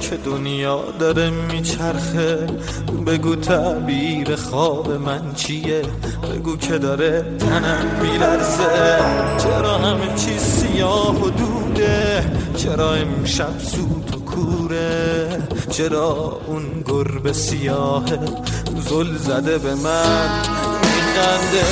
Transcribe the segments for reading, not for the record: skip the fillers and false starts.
که دنیا داره میچرخه. بگو تعبیر خواب من چیه، بگو که داره تنم میلرزه. چرا همه چیز سیاه و دوده، چرا امشب سوت و کوره، چرا اون گربه سیاهه زل زده به من میخنده.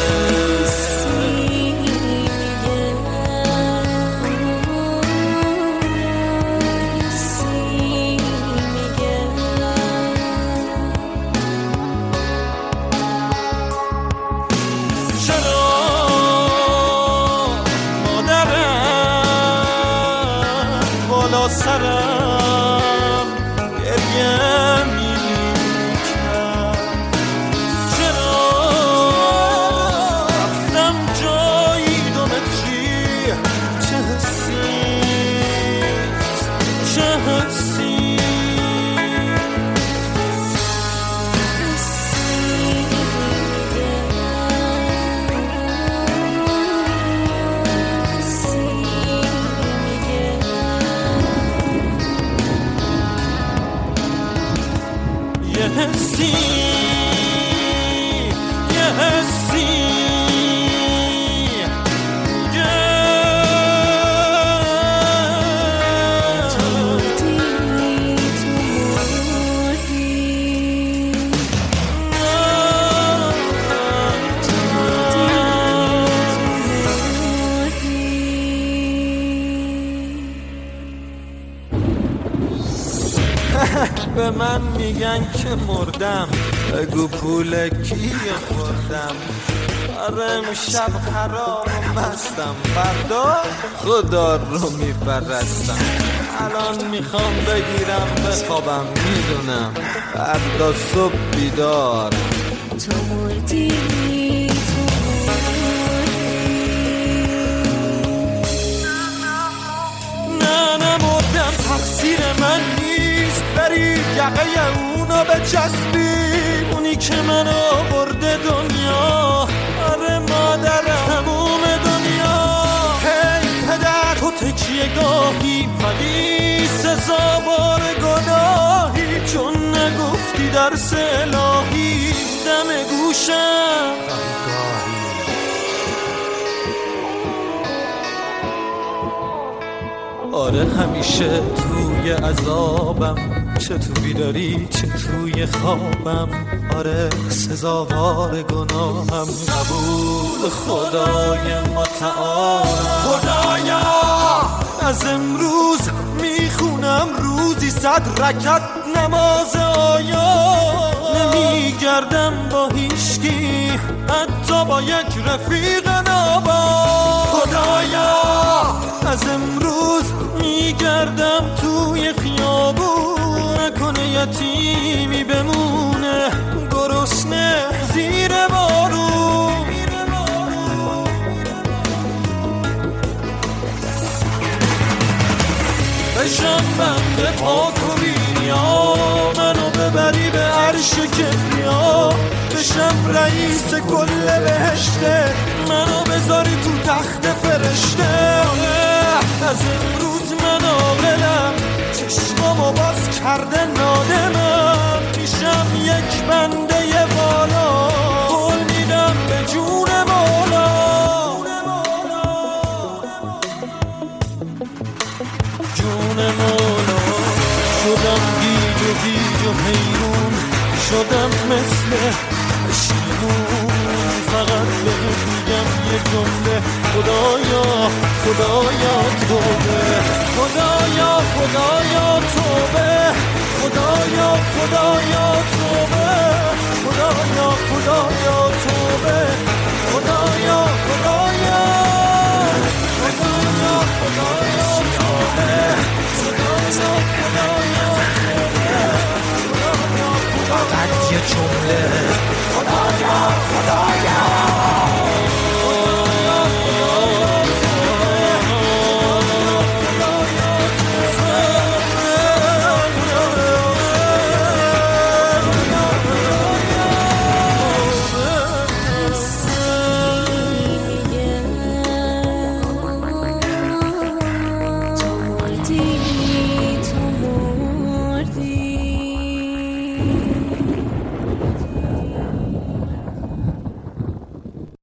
سرم گریه میکرد، چرا رفتم جایی 2 متری، چه حسیست چه حسی. حسی یه حسی به من میگن که مردم، بگو پول کیه خوردم. آره امشب خراب و مستم، فردا خدا رو میپرستم. الان میخوام بگیرم بخوابم، میدونم فردا صبح بیدار. تو مردی نه نمردم، تقصیر من نیست. بری یقه اونو بچسبی، اونی که منو برده دنیا. آره مادرم تموم دنیا. هی پدر تو تکیه گاهی، ولی سزاوار گناهی، چون نگفتی درس الهی دم گوشم. آره همیشه توی عذابم، چه تو بیداری چه توی خوابم. آره سزاوار گناهم، قبول خدای متعال. خدایا از امروز میخونم روزی 100 رکعت نماز آیا. نمیگردم با هیچکی، حتی با یک رفیق نابا. خدایا از امروز میگردم توی خیابون، نکنه یتیمی بمونه گرسنه زیر بارون. بشم بنده پاک و بینیا، منو ببری به عرش کبریا. بشم رئیس کل بهشته، منو بذاری تو تخت فرشته. از امروز من عاقلم، چشمامو باز کرده نادمم. میشم یک بنده والا، قول میدم به جون مولا. جون مولا شدم گیج و گیج و حیرون، شدم مثل پشیمون. فقط بهت میگم یه جمله، خدایا خدایا توبه. خدایا خدایا توبه. خدایا خدایا توبه. خدایا خدایا